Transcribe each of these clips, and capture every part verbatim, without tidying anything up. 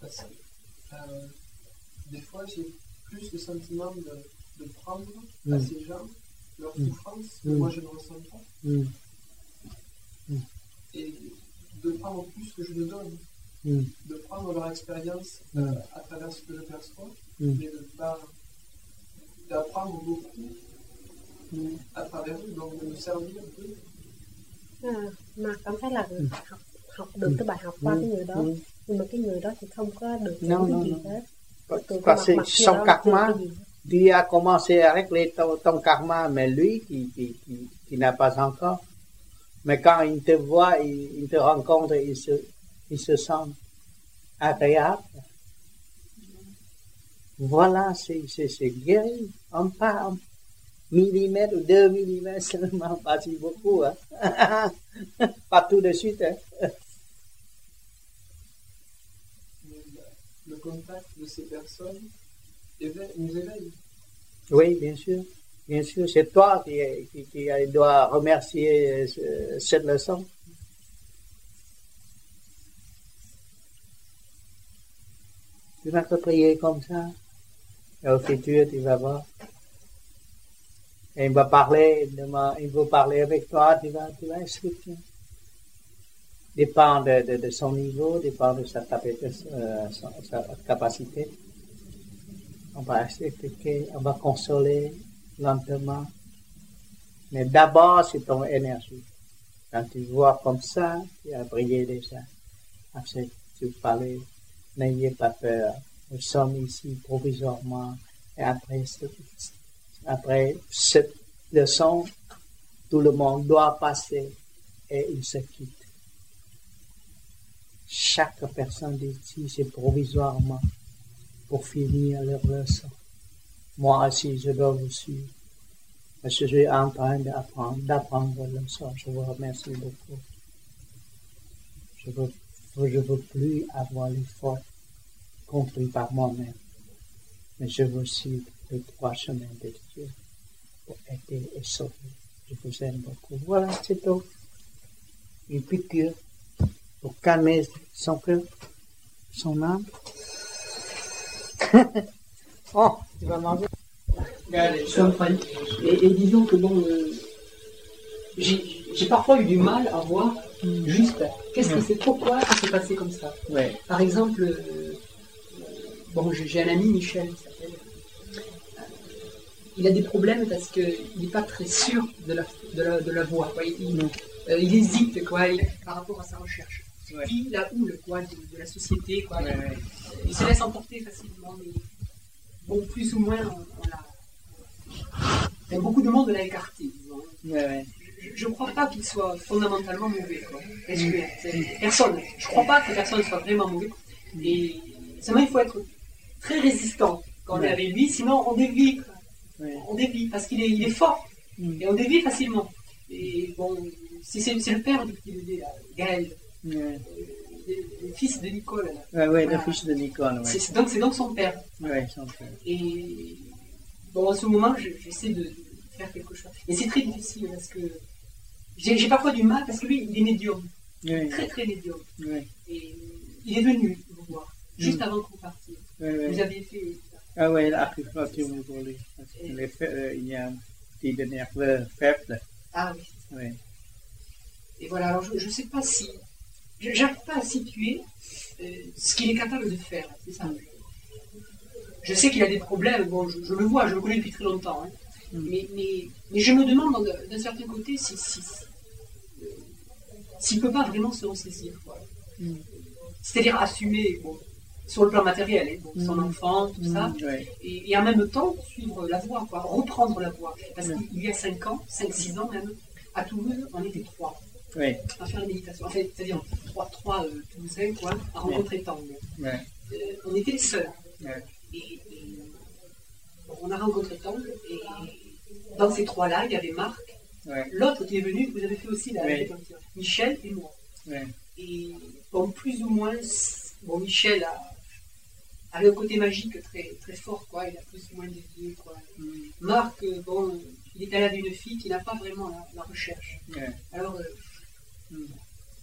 Parce que euh, des fois, j'ai plus le sentiment de, de prendre mm. à ces gens leur mm. souffrance que mm. moi je ne ressens pas. Mm. Mm. Et de prendre plus que je ne donne. Mm. De prendre leur expérience mm. euh, à travers ce que je perçois, mm. mais de pas d'apprendre beaucoup mm. à travers eux, donc de me servir d'eux. À, mà cảm thấy là mm. học học được mm. cái bài học qua mm. cái người đó, mm. nhưng mà cái người đó thì không có được no, cái no, gì no. hết. Parce que son karma, Dieu a commencé à régler ton, ton karma, mais lui qui, qui, qui, qui n'a pas encore. Mais quand il te voit, il, il te rencontre, il se, il se sent agréable. Voilà, c'est, c'est, c'est guéri. On part en millimètres ou deux millimètres seulement, pas si beaucoup. Hein. Pas tout de suite. Hein. Le contact de ces personnes éveille, nous éveille. Oui, bien sûr. Bien sûr, c'est toi qui, qui, qui dois remercier ce, cette leçon. Tu vas te prier comme ça. Et au futur, tu vas voir. Et il va parler, il va parler avec toi, tu vas, tu vas expliquer. Dépend de, de, de son niveau, dépend de sa, euh, sa, sa capacité. On va expliquer, on va consoler lentement. Mais d'abord, c'est ton énergie. Quand tu vois comme ça, tu as brillé déjà. Après, tu parlais, n'ayez pas peur. Nous sommes ici provisoirement. Et après, après cette leçon, tout le monde doit passer et il se quitte. Chaque personne d'ici, c'est provisoirement pour finir leur leçon. Moi aussi, je dois vous suivre. Parce que je suis en train d'apprendre, d'apprendre le leçon. Je vous remercie beaucoup. Je veux, je veux plus avoir l'effort compris par moi-même. Mais je veux suivre les trois chemins de Dieu pour aider et sauver. Je vous aime beaucoup. Voilà, c'est tout. Une piqûre pour calmer son cœur, son âme. Oh, tu vas manger. Et, et disons que bon, euh, j'ai, j'ai parfois eu du mal à voir mm. juste qu'est-ce que c'est, pourquoi ça s'est passé comme ça. Ouais. Par exemple, euh, bon, j'ai, j'ai un ami, Michel, qui s'appelle. Euh, il a des problèmes parce qu'il n'est pas très sûr de la, de la, de la voie. Quoi. Il, il, euh, il hésite quoi, il, par rapport à sa recherche. Ouais. Puis la houle quoi, de, de la société. Quoi, ouais, il, ouais. il se laisse emporter facilement. Mais, bon, plus ou moins, on, on l'a. Et beaucoup de monde l'a écarté. Ouais, ouais. Je ne crois pas qu'il soit fondamentalement mauvais. Quoi. Que, personne. Je ne crois pas que personne soit vraiment mauvais. Et seulement, il faut être très résistant quand ouais. on est avec lui, sinon on dévie. Ouais. On dévie parce qu'il est, il est fort. Mm. Et on dévie facilement. Et bon, c'est, c'est, c'est le père de Gaël. Ouais. Euh, le, le fils de Nicole. Là. Ouais, ouais, voilà. Le fils de Nicole. Ouais. C'est, c'est, donc, c'est donc son père. Ouais, son père. Et bon, en ce moment, je, j'essaie de, de faire quelque chose. Et c'est très difficile parce que j'ai, j'ai parfois du mal parce que lui, il est médium. Ouais. Très, très médium. Ouais. Et il est venu vous voir, juste mm. avant que vous partiez. Ouais, ouais. Vous aviez fait. Ah oui, l'acupuncture pour lui. Il, est fait, euh, il y a un petit nerveux faible. Ah oui. Oui. Et voilà, alors je ne sais pas si. Je n'arrive pas à situer euh, ce qu'il est capable de faire. C'est ça. Mm. Je sais qu'il a des problèmes, bon, je, je le vois, je le connais depuis très longtemps. Hein. Mm. Mais, mais, mais je me demande d'un, d'un certain côté si, si, si, euh, s'il ne peut pas vraiment se ressaisir. Quoi. Mm. C'est-à-dire assumer. Bon, sur le plan matériel, hein, donc, mmh. son enfant, tout mmh. ça, ouais. et, et en même temps suivre la voie, quoi, reprendre la voie. Parce mmh. qu'il y a cinq ans, cinq six ans même, à Toulouse, on était trois ouais. à faire la méditation. En fait, c'est-à-dire trois, trois euh, Toulousains, quoi, à rencontrer ouais. Tanguy. Ouais. Euh, on était les seuls. Ouais. Et, et bon, on a rencontré Tanguy, et dans ces trois-là, il y avait Marc, ouais. l'autre qui est venu, vous avez fait aussi la ouais. Michel et moi. Ouais. Et bon, plus ou moins, bon, Michel a avait un côté magique très, très fort, quoi. Il a plus ou moins dévié, quoi. Mm. Marc, euh, bon, il est allé d'une fille qui n'a pas vraiment la, la recherche. Yeah. Alors, euh, mm.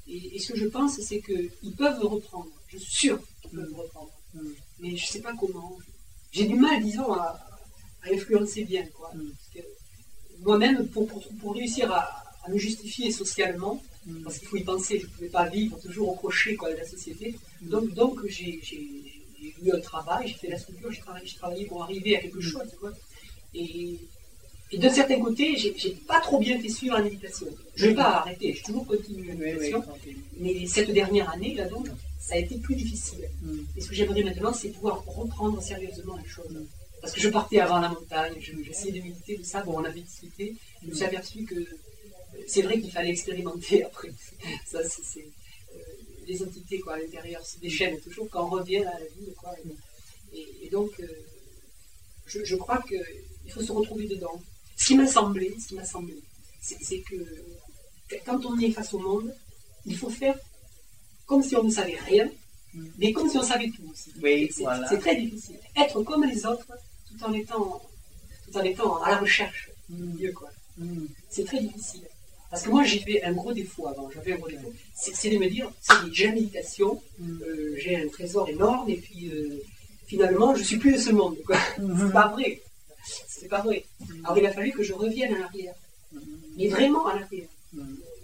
Et, et ce que je pense, c'est qu'ils peuvent reprendre. Je suis sûre qu'ils peuvent mmh. reprendre. Mmh. Mais je ne sais pas comment. J'ai du mal, disons, à, à influencer bien. Quoi. Mmh. Parce que moi-même, pour, pour, pour réussir à, à me justifier socialement, mmh. parce qu'il faut y penser, je ne pouvais pas vivre toujours au crochet quoi, de la société. Mmh. Donc, donc j'ai, j'ai, j'ai eu un travail, j'ai fait la structure, j'ai travaillé, j'ai travaillé pour arriver à quelque chose. Quoi. Et, et de certains côtés, j'ai, j'ai pas trop bien fait suivre la méditation. Je n'ai pas arrêté, j'ai toujours continué la méditation. Oui, oui, mais cette dernière année, là donc, ça a été plus difficile. Mm. Et ce que j'aimerais maintenant, c'est pouvoir reprendre sérieusement les choses. Mm. Parce que je partais avant la montagne, je, j'essayais de méditer, tout ça, bon, on avait discuté, je me suis aperçu que c'est vrai qu'il fallait expérimenter après. Ça, c'est, c'est euh, les entités quoi, à l'intérieur se déchaînent toujours quand on revient à la vie. Quoi, et, et, et donc, euh, je, je crois qu'il faut se retrouver dedans. Ce qui m'a semblé, ce qui m'a semblé, c'est, c'est que quand on est face au monde, il faut faire comme si on ne savait rien, mm. mais comme si on savait tout aussi. Oui, c'est, voilà. c'est très difficile. Être comme les autres, tout en étant, tout en étant à la recherche mm. de Dieu, quoi. Mm. C'est très difficile. Parce que moi, j'ai fait un gros défaut avant. J'avais un gros défaut. C'est, c'est de me dire, c'est j'ai la méditation, mm. euh, j'ai un trésor énorme, et puis euh, finalement, je suis plus de ce monde, quoi. Mm. C'est pas vrai. C'est pas vrai. Mm. Alors, il a fallu que je revienne en arrière. Mm. Mais vraiment en arrière. Mm.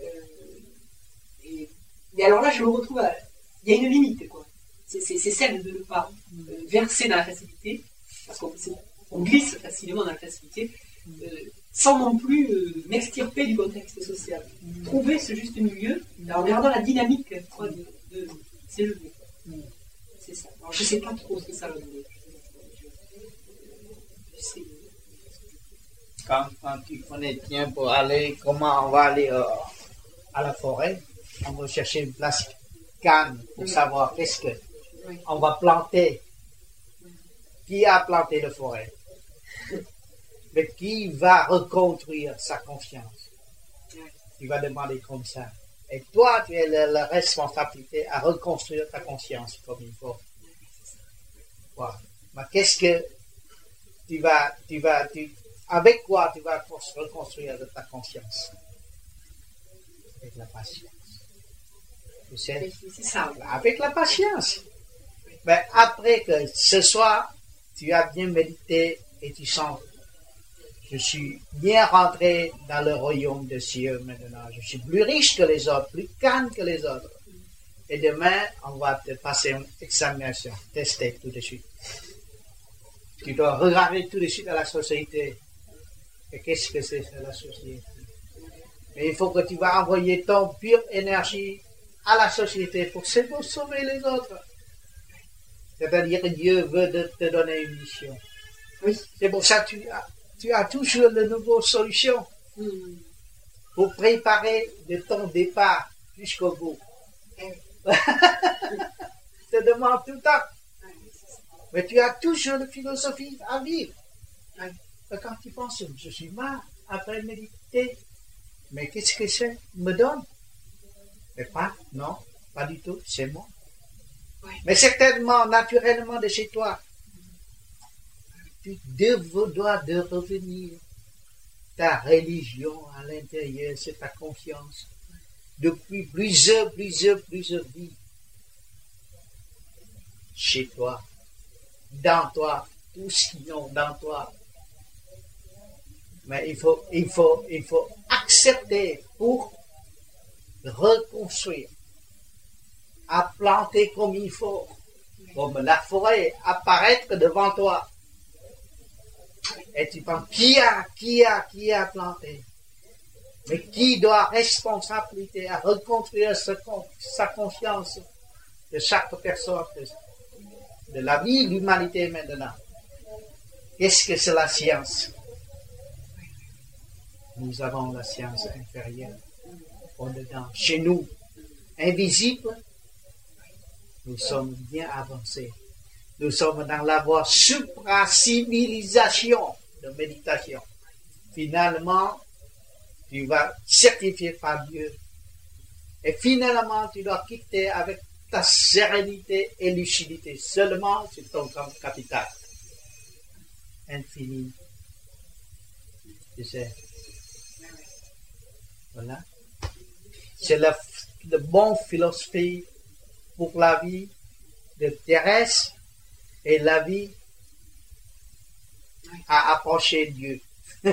Et alors là, je me retrouve à... Il y a une limite, quoi. C'est, c'est, c'est celle de ne pas euh, verser dans la facilité, parce qu'on on glisse facilement dans la facilité, euh, sans non plus euh, m'extirper du contexte social. Mm. Trouver ce juste milieu, en regardant la dynamique quoi, de, de s'élever. Mm. C'est ça. Alors je ne sais pas trop ce que ça va donner. Je sais. Quand, quand tu prenais tiens pour aller, comment on va aller euh, à la forêt, on va chercher une place calme pour oui. savoir qu'est-ce que oui. on va planter. Oui. Qui a planté la forêt? Mais qui va reconstruire sa confiance? Tu vas demander comme ça. Et toi, tu as la, la responsabilité à reconstruire ta conscience comme il faut. Voilà. Mais qu'est-ce que tu vas, tu vas, tu, avec quoi tu vas reconstruire ta conscience? Avec la patience. Tu sais, c'est ça. Avec la patience. Mais après que ce soir, tu as bien médité et tu sens, je suis bien rentré dans le royaume des cieux maintenant. Je suis plus riche que les autres, plus calme que les autres. Et demain, on va te passer une examination, tester tout de suite. Tu dois regarder tout de suite à la société. Et qu'est-ce que c'est la société? Et il faut que tu vas envoyer ton pure énergie à la société pour sauver les autres. C'est-à-dire que Dieu veut de te donner une mission. Oui. C'est pour ça que tu as, tu as toujours de nouvelles solutions mm. pour préparer de ton départ jusqu'au bout. Mm. Je te demande tout le temps. Mm. Mais tu as toujours une philosophie à vivre. Mm. Quand tu penses, je suis marre après méditer, mais qu'est-ce que c'est me donne? Mais pas, non, pas du tout, c'est moi. Oui. Mais certainement, naturellement de chez toi, tu dev- dois de revenir. Ta religion à l'intérieur, c'est ta confiance. Depuis plusieurs, plusieurs, plusieurs vies. Chez toi, dans toi, tous qui sont dans toi. Mais il faut, il faut, il faut accepter pour reconstruire, à planter comme il faut, comme la forêt apparaître devant toi. Et tu penses, qui a, qui a, qui a planté? Mais qui doit responsabilité à reconstruire sa, sa confiance de chaque personne, de, de la vie, l'humanité maintenant? Qu'est-ce que c'est la science? Nous avons la science inférieure. Au-dedans, chez nous, invisible, nous sommes bien avancés. Nous sommes dans la voie supra-civilisation de méditation. Finalement, tu vas certifier par Dieu. Et finalement, tu dois quitter avec ta sérénité et lucidité. Seulement sur ton capital. Infini. Tu sais. Voilà. C'est la de bonnes philosophies pour la vie de terrestre et la vie à approcher Dieu. Il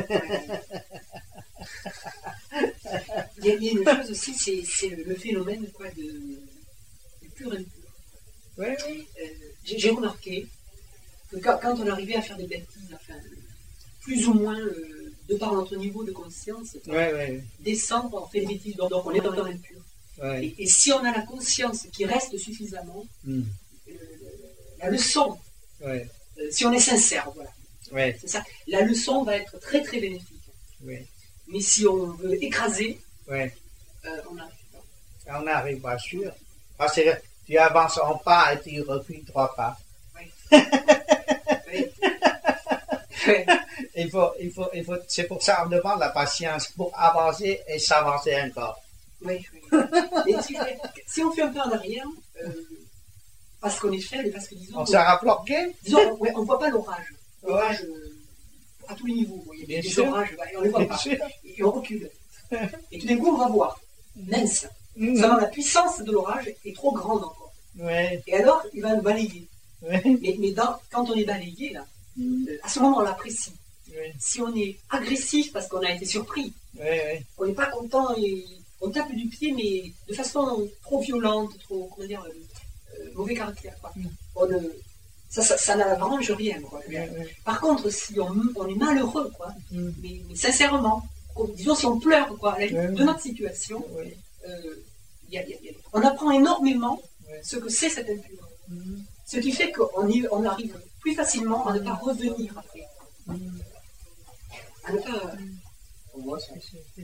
y, a, il y a une chose aussi, c'est, c'est le, le phénomène quoi, de, du pur impur. Oui, oui. Euh, j'ai, j'ai remarqué que quand, quand on arrivait à faire des bêtises, enfin, plus ou moins, euh, de par notre niveau de conscience, Oui, oui. descendre, on fait des bêtises, donc on est dans l'impur. Oui. Et, et si on a la conscience qui reste suffisamment, Mm. euh, la leçon, Oui, euh, si on est sincère, voilà, oui, c'est ça, la leçon va être très très bénéfique. oui, Mais si on veut écraser, oui. euh, on n'arrive pas. On n'arrive pas sûr. Parce que tu avances un pas et tu recules trois pas. Oui. Oui. Oui. Il faut, il faut, il faut, c'est pour ça qu'on demande la patience pour avancer et s'avancer encore. Oui, oui. Et si, si on fait un peu en arrière, euh, parce qu'on est faible, parce que disons, On sera bloqué. disons ouais, on ne voit pas l'orage. L'orage Ouais. euh, à tous les niveaux. Il y a Bien des sûr. orages, bah, et on ne les voit Bien pas. sûr. Et on recule. Et tout d'un coup, on va voir. Mince. Mm. Seulement, la puissance de l'orage est trop grande encore. Oui, Et alors, il va nous balayer. oui, Mais, mais dans, quand on est balayé, là, Mm. euh, à ce moment, on l'apprécie. oui, Si on est agressif parce qu'on a été surpris, oui, oui. on n'est pas content et on tape du pied, mais de façon trop violente, trop, comment dire, euh, euh, mauvais caractère. Quoi. Mm. On, euh, ça, ça, ça n'arrange rien. Quoi. Oui, oui. Par contre, si on, on est malheureux, quoi, Mm. mais, mais sincèrement, on- disons si on pleure quoi, à la limite Oui, de oui. notre situation, Oui, euh, y a- y a- y a- on apprend énormément oui. ce que c'est cette impure. Mm. Ce qui fait qu'on y- on arrive plus facilement à ne pas revenir après. Mm. À ne pas... On voit ça.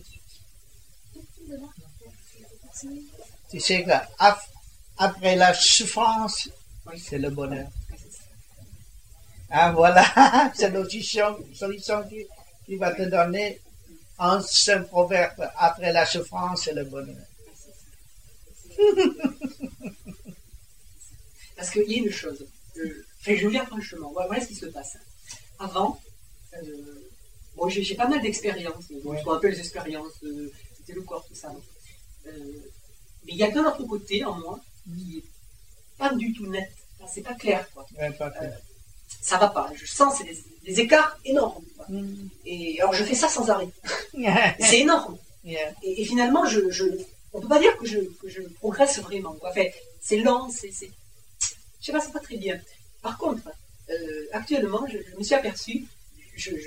Tu sais qu'après la souffrance, Oui. c'est le bonheur. Ah, voilà, c'est la solution, solution qui, qui va te donner un seul proverbe. Après la souffrance, c'est le bonheur. Parce qu'il y a une chose, euh, enfin, je vais vous dire franchement, voilà, voilà ce qui se passe. Avant, euh, bon, j'ai, j'ai pas mal d'expériences, bon, Ouais. ce qu'on appelle les expériences, euh, c'était le corps, tout ça. Euh, mais il y a d'un autre côté en moi qui est pas du tout net, enfin, c'est pas clair, quoi. Ouais, pas que- Euh, ça va pas, je sens c'est des, des écarts énormes. Quoi. Mm. Et alors je fais ça sans arrêt. C'est énorme. Yeah. Et, et finalement, je, je, on peut pas dire que je, que je progresse vraiment. Quoi. Enfin, c'est lent, c'est, c'est, je sais pas, c'est pas très bien. Par contre, euh, actuellement, je, je me suis aperçu, je, je,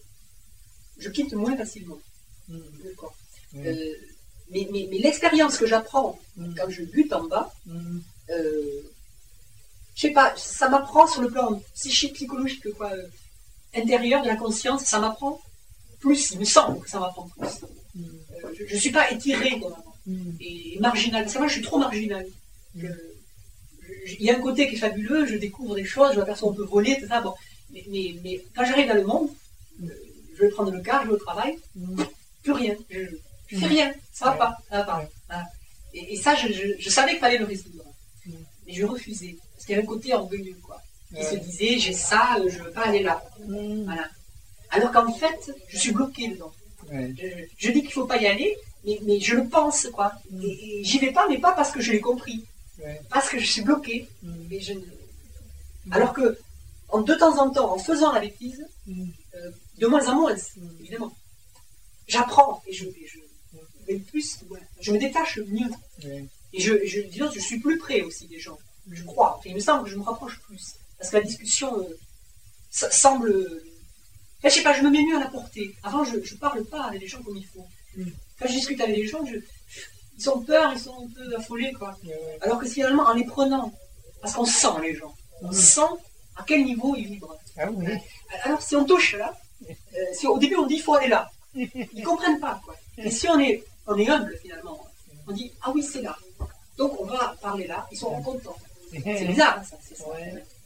je quitte moins facilement Mm. le corps. Mm. Euh, mais, mais, mais l'expérience que j'apprends Mm. quand je bute en bas, Mm. euh, je sais pas, ça m'apprend sur le plan psychique, psychologique, quoi, euh, intérieur de la conscience, ça m'apprend plus, il me semble que ça m'apprend plus. Mm. Euh, je ne suis pas étiré comme avant, Mm. et marginal. C'est vrai, je suis trop marginal. Je- je- Il y a un côté qui est fabuleux, je découvre des choses, je m'aperçois qu'on peut voler, tout ça. Bon. Mais, mais, mais quand j'arrive dans le monde, euh, je vais prendre le car, je vais au travail, Mm. plus rien. Je, je fais rien, ça va Ouais. pas, ça va pas. Ouais. Voilà. Et, et ça, je, je, je savais qu'il fallait le résoudre. Mm. Mais je refusais. Parce qu'il y avait un côté orgueilleux, quoi. Qui Ouais. se disait, j'ai ça, euh, je veux pas aller là. Mm. Voilà. Alors qu'en fait, je suis bloqué dedans. Ouais. Je, je dis qu'il faut pas y aller, mais, mais je le pense, quoi. Mm. Et, et j'y vais pas, mais pas parce que je l'ai compris. Ouais. Parce que je suis bloqué. Mm. Mais je ne... Alors que, en, de temps en temps, en faisant la bêtise, Mm. euh, de moins en moins, évidemment, j'apprends et je, et je, mais plus, voilà, je me détache mieux. Ouais. Et je, je, disons, je suis plus près aussi des gens. Je crois. Enfin, il me semble que je me rapproche plus. Parce que la discussion euh, ça semble. Enfin, je sais pas, je me mets mieux à la portée. Avant, je ne parle pas avec les gens comme il faut. Mm. Quand je discute avec les gens, je, ils ont peur, ils sont un peu affolés, quoi. Ouais. Alors que finalement, en les prenant, parce qu'on sent les gens, on Mm. sent à quel niveau ils vibrent. Ah oui. Alors, si on touche là, euh, si au début on dit il faut aller là, ils comprennent pas, quoi. Et si on est, on est humble finalement, on dit ah oui, c'est là. Donc on va parler là, ils sont contents. C'est bizarre, hein, ça. C'est ça. Ouais.